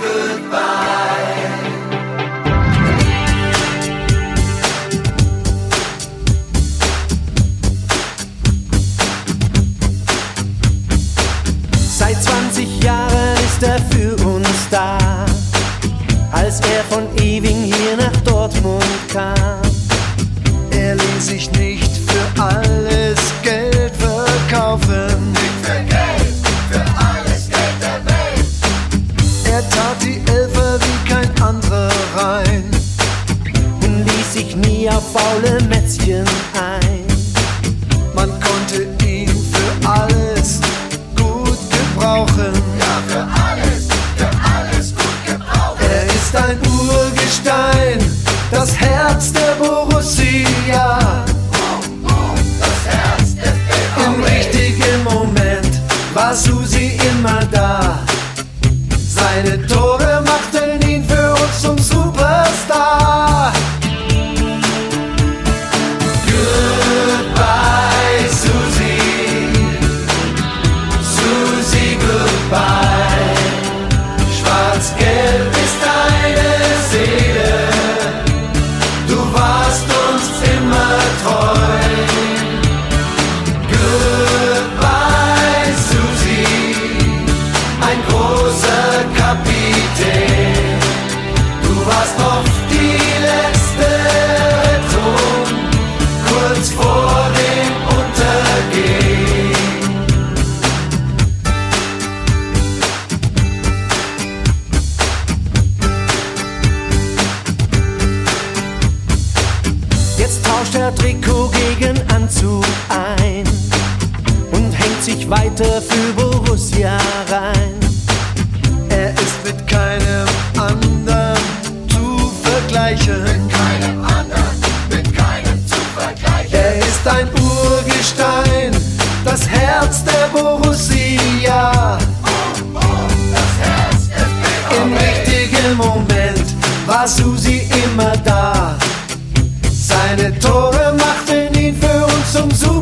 Seit 20 Jahren ist er für uns da, als er von Ewing hier nach Dortmund kam. Er ließ sich nicht für alles Geld verkaufen. Nicht für Geld, für alles Geld der Welt. Er tat die Elfer wie kein anderer rein und ließ sich nie auf faule Mätzchen ein. Man konnte ihn für alles gut gebrauchen. Ja, für alles gut gebrauchen. Er ist ein Urgestein, das Herz der Borussia. Das Herz des BVB. Im richtigen Moment war Susi immer da. Seine Tore machten ihn für uns zum Superstar. Goodbye, Susi. Susi, goodbye. Schwarz-Gelb ist deine Seele. Du warst uns immer treu. Goodbye, Susi, ein großer Kapitän. Du warst oft die letzte Rettung, kurz vor dem Untergehen. Jetzt tauscht er Trikot gegen Anzug ein und hängt sich weiter für Borussia rein. Er ist mit keinem anderen zu vergleichen. Mit keinem zu vergleichen. Er ist ein Urgestein, das Herz der Borussia. Das Herz des Im BVB. richtigen Moment war Susi immer da. Seine Tore machten ihn für uns zum Super.